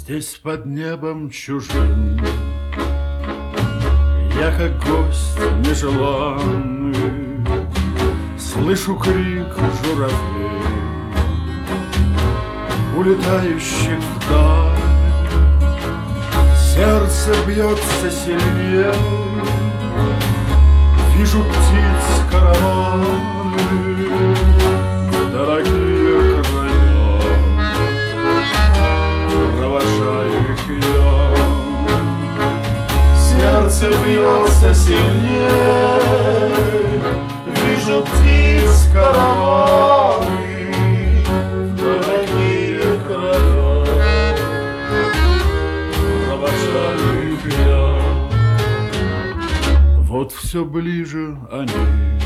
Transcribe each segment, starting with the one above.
Здесь под небом чужим я как гость нежеланный, слышу крик журавлей, улетающих вдаль. Сердце бьется сильнее, вижу птиц караваны, дорогие края, провожаю их я. Сердце бьется сильнее, вижу птиц караваны, дорогие края, провожаю их я. Вот все ближе они,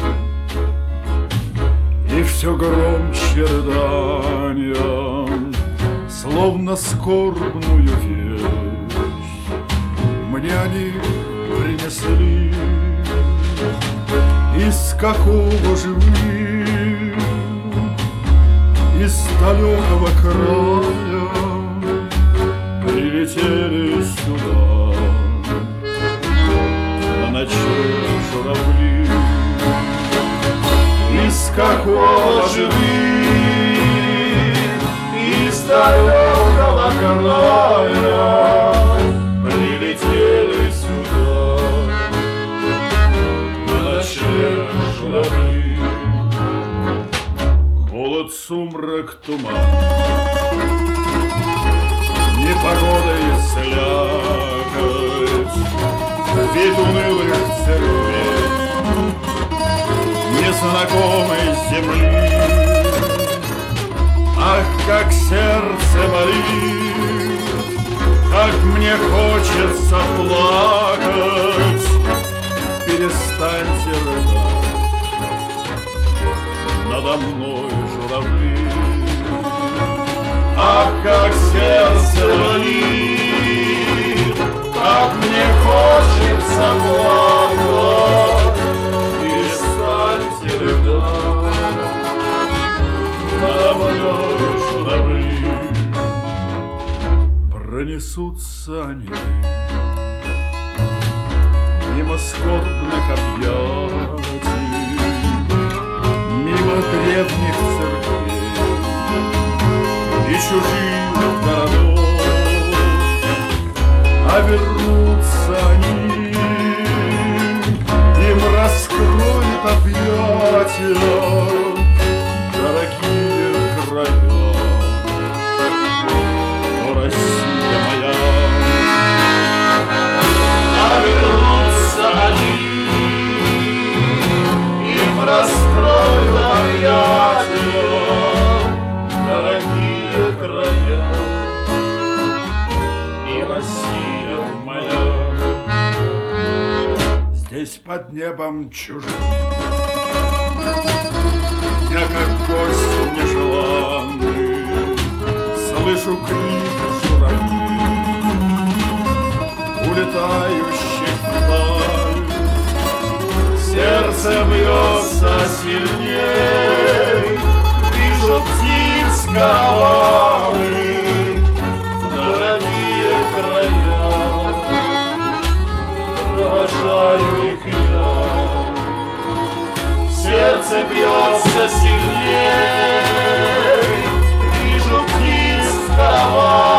и все громче рыдания, словно скорбную весть мне они принесли. Из какого же вы, из далекого края прилетели сюда на ночные журавли. Из какого же вы, из далекого края прилетели сюда на ночные журавли. Холод, сумрак, туман, непогода и слякоть, вид унылых церквей, незнакомой земли. Ах, как сердце болит, как мне хочется плакать. Перестаньте рыдать, надо мной журавли. Ах, как сердце болит, как мне хочется плакать. Перестаньте рыдать, надо мной журавли. Пронесутся они мимо скорбных объятий, мимо древних церквей и чужих городов, а вернутся они, им раскроют объятия дорогие края. О, Россия моя, а вернутся они, им раскроют объятия дорогие края. И Россия моя, здесь под небом чужим я как гость нежеланный, слышу крик журавлей, улетающих вдаль. Сердце бьется сильней, вижу птиц караваны, дорогие края, провожаю их я. Сердце бьется сильней, вижу птиц караваны.